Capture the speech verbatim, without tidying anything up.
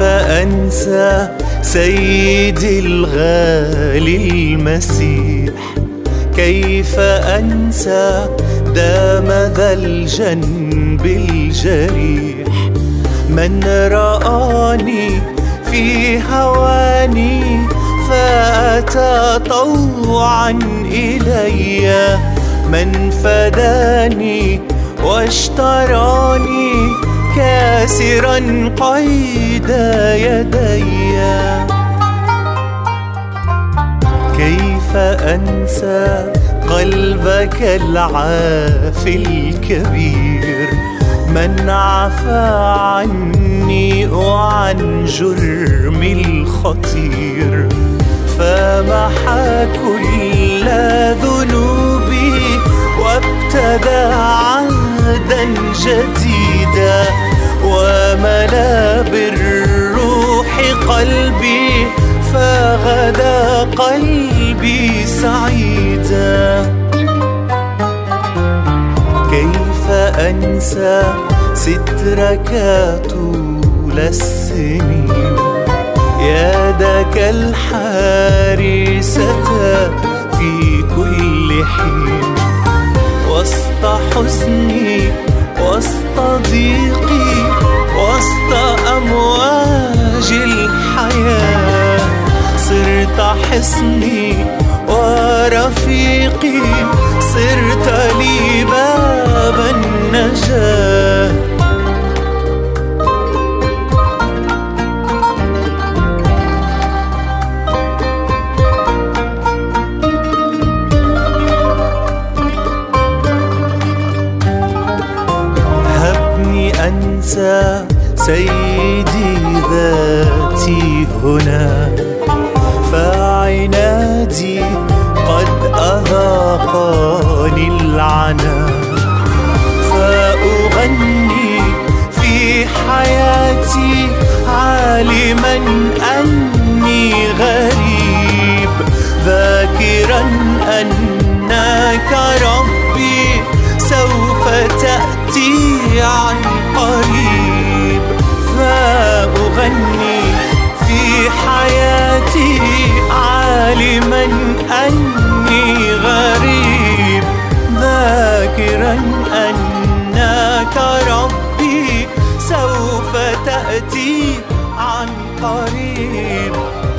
أنسى سيدي الغالي المسيح؟ كيف أنسى دام ذا الجنب الجريح؟ من رآني في هواني فأتى طوعا إلي، من فداني واشتراني كاسرا قيد يدي. كيف أنسى قلبك العافي الكبير؟ من عفى عني وعن جرمي الخطير، فمحى كل ذنوبي وابتدى عهدا جديدا، وملا بالروح قلبي فغدا قلبي سعيدا. كيف أنسى سترك طول السنين، يدك الحارسة في كل حين، وسط حزني وسط ضيقي وسط أمواج الحياة، صرت حصني ورفيقي، صرت لي باب النجاة. هبني أنسى سيدي ذاتي هنا، فعنادي قد أذاقني العنا، فأغني في حياتي عالما أني غريب، ذاكرا أنك ربي سوف تأتي عن قريب، فأغني في حياتي عالما أني غريب، ذاكرا أنك ربي سوف تأتي عن قريب.